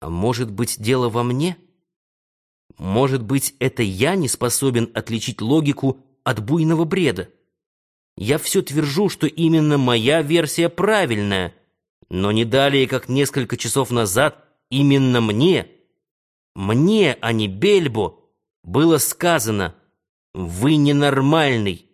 А может быть, дело во мне? Может быть, это я не способен отличить логику от буйного бреда? Я все твержу, что именно моя версия правильная, но не далее, как несколько часов назад, именно мне, а не Бельбо, было сказано: «Вы ненормальный».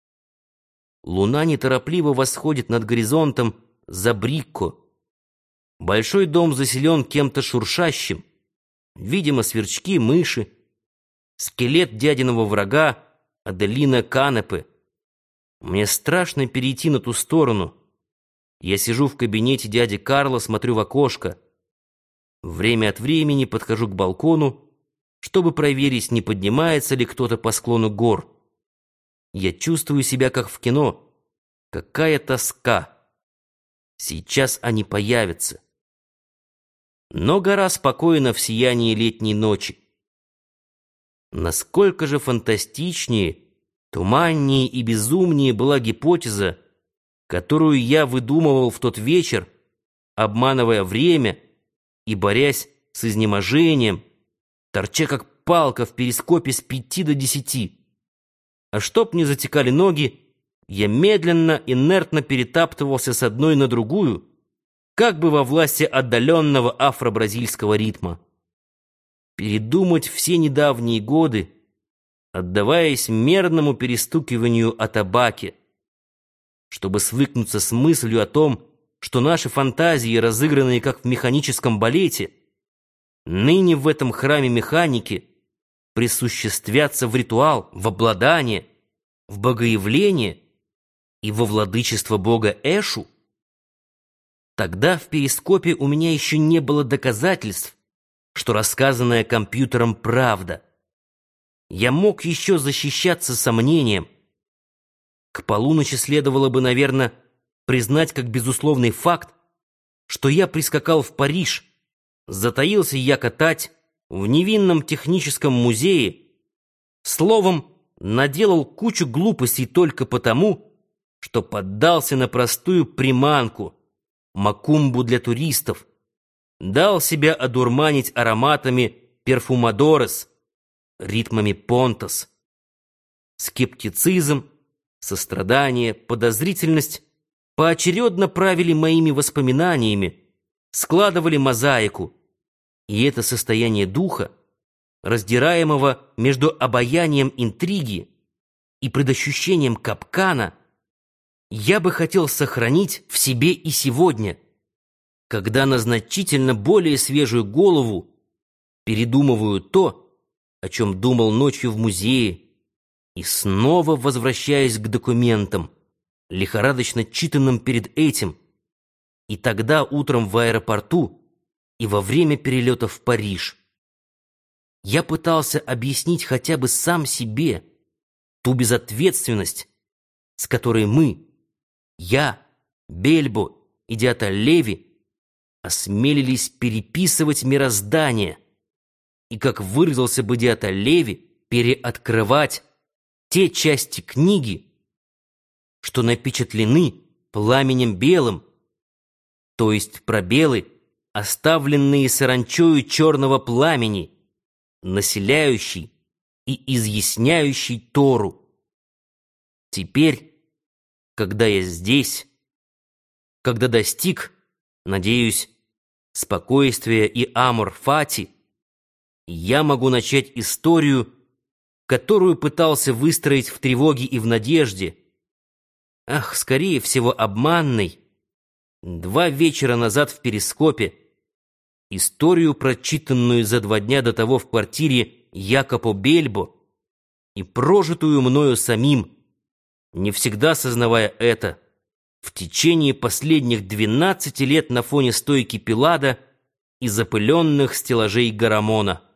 Луна неторопливо восходит над горизонтом за Брикко. Большой дом заселен кем-то шуршащим. Видимо, сверчки, мыши. Скелет дядиного врага Аделина Канепе. Мне страшно перейти на ту сторону. Я сижу в кабинете дяди Карла, смотрю в окошко. Время от времени подхожу к балкону, чтобы проверить, не поднимается ли кто-то по склону гор. Я чувствую себя как в кино. Какая тоска! Сейчас они появятся. Но гора спокойна в сиянии летней ночи. Насколько же фантастичнее, туманнее и безумнее была гипотеза, которую я выдумывал в тот вечер, обманывая время и борясь с изнеможением, торча как палка в перископе с 5 до 10. А чтоб не затекали ноги, я медленно, инертно перетаптывался с одной на другую, как бы во власти отдаленного афро-бразильского ритма. Передумать все недавние годы, отдаваясь мерному перестукиванию о табаке, чтобы свыкнуться с мыслью о том, что наши фантазии, разыгранные как в механическом балете, ныне в этом храме механики присуществятся в ритуал, в обладание, в богоявление и во владычество бога Эшу. Тогда в перископе у меня еще не было доказательств, что рассказанная компьютером правда. Я мог еще защищаться сомнением. К полуночи следовало бы, наверное, признать как безусловный факт, что я прискакал в Париж, затаился я катать в невинном техническом музее, словом, наделал кучу глупостей только потому, что поддался на простую приманку, макумбу для туристов, дал себя одурманить ароматами перфумадорес, ритмами понтос. Скептицизм, сострадание, подозрительность поочередно правили моими воспоминаниями, складывали мозаику, и это состояние духа, раздираемого между обаянием интриги и предощущением капкана, я бы хотел сохранить в себе и сегодня, когда на значительно более свежую голову передумываю то, о чем думал ночью в музее, и снова возвращаясь к документам, лихорадочно читанным перед этим, и тогда утром в аэропорту и во время перелета в Париж. Я пытался объяснить хотя бы сам себе ту безответственность, с которой мы, я, Бельбо и Диата Леви, осмелились переписывать мироздание и, как выразился бы Диата Леви, переоткрывать те части книги, что напечатлены пламенем белым, то есть пробелы, оставленные саранчою черного пламени, населяющий и изъясняющий Тору. Теперь, когда я здесь, когда достиг, надеюсь, спокойствия и амор фати, я могу начать историю, которую пытался выстроить в тревоге и в надежде, скорее всего, обманной, 2 вечера назад в перископе, историю, прочитанную за 2 дня до того в квартире Якопо Бельбо и прожитую мною самим, не всегда сознавая это, в течение последних 12 лет на фоне стойки Пиллада и запыленных стеллажей Гарамона.